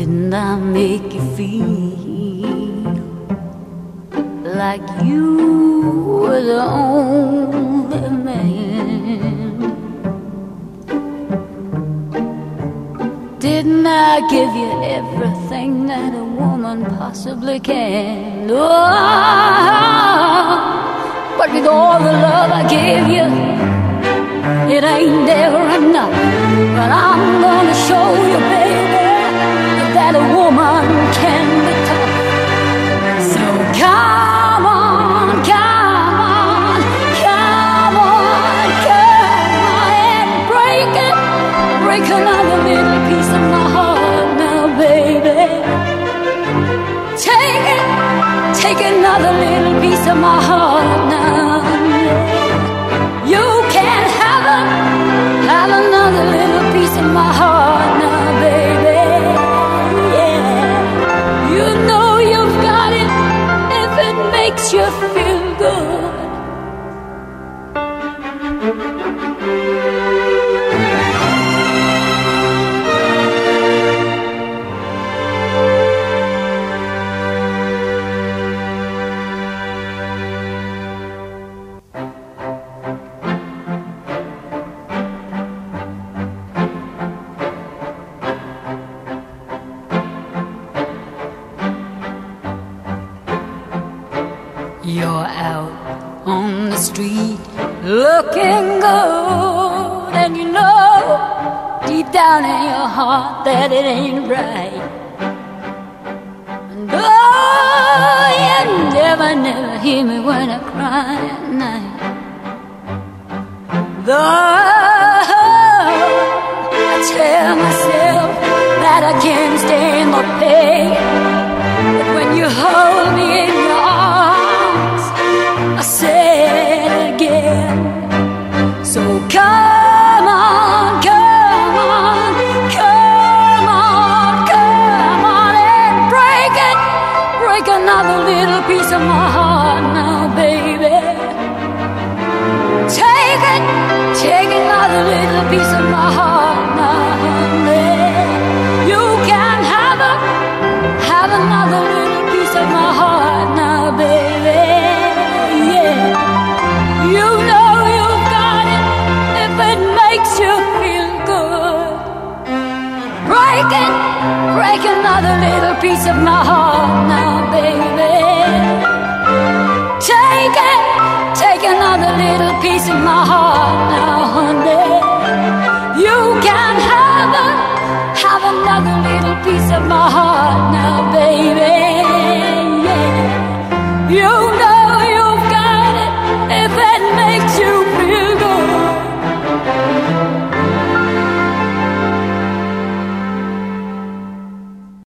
Didn't I make you feel like you were the only man? Didn't I give you everything that a woman possibly can? Oh, but with all the love I gave you, it ain't never enough. But I'm gonna show you, baby, that a woman can be tough. So come on, come on, come on, come on, and break it, break another little piece of my heart now, baby. Take it, take another little piece of my heart now. You can't have another little piece of my heart now, baby. You know you've got it if it makes you feel good. You're out on the street looking good, and you know deep down in your heart that it ain't right. And oh, you never, never hear me when I cry at night. Though I tell myself that I can't stand the pain, but when you hold me in your arms, I said again. So come on, come on, come on, come on, and break it, break another little piece of my heart now, baby. Take it, take another little piece of my heart now, honey. You can have another little piece of my heart now, baby. You know you've got it if it makes you feel good. Break it, break another little piece of my heart now, baby. Take it, take another little piece of my heart now, honey. You can have another little piece of my heart now, baby. Yeah. You